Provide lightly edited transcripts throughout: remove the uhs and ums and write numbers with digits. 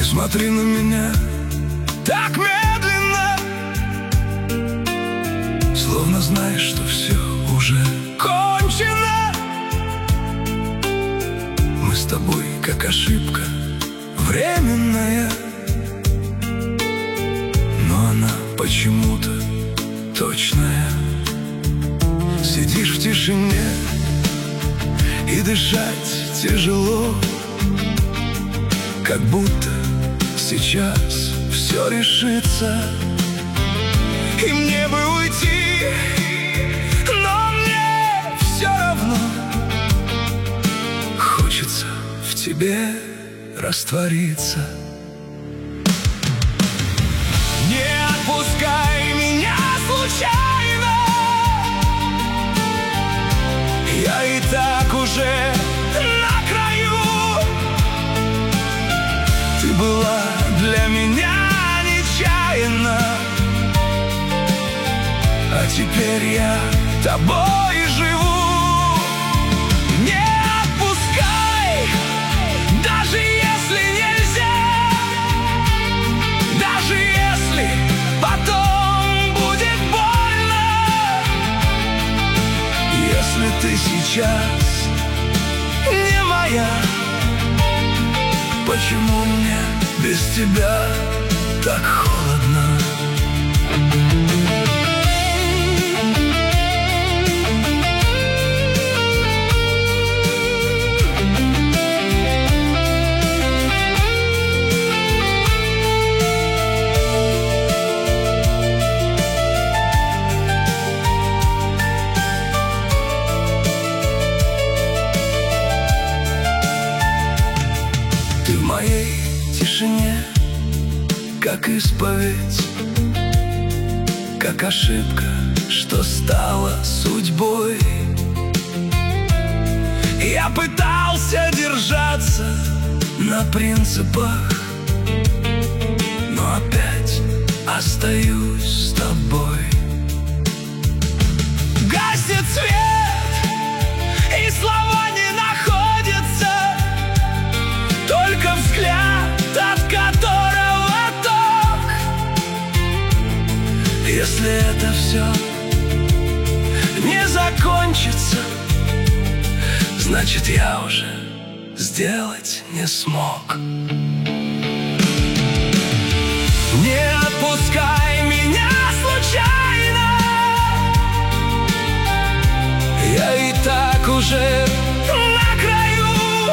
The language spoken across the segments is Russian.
смотри на меня так медленно, словно знаешь, что все уже кончено. Мы с тобой как ошибка временная, но она почему-то точная. Сидишь в тишине, и дышать тяжело, как будто сейчас все решится. И мне бы уйти, но мне все равно. Хочется в тебе раствориться. Не отпускай меня случайно, я и так уже на краю. Ты была для меня нечаянно, а теперь я тобой живу. Не отпускай, даже если нельзя, даже если потом будет больно. Если ты сейчас не моя, почему мне без тебя так холодно? Ты в моей тишине, как исповедь, как ошибка, что стала судьбой. Я пытался держаться на принципах, но опять остаюсь с тобой. Гаснет свет, и слова не находятся, только взгляд, от которого ток. Если это все не закончится, значит, я уже сделать не смог. Не отпускай меня случайно, я и так уже на краю.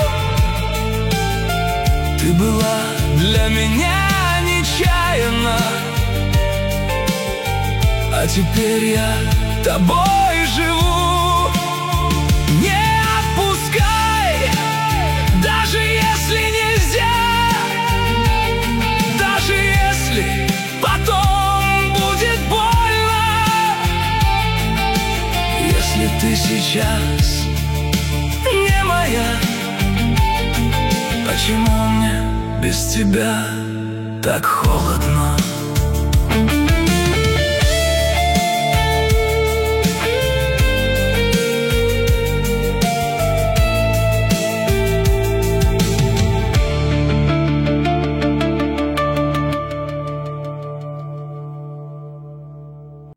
Ты была для меня нечаянно, а теперь я тобой живу. Не отпускай, даже если нельзя, даже если потом будет больно. Если ты сейчас не моя, почему мне без тебя так холодно?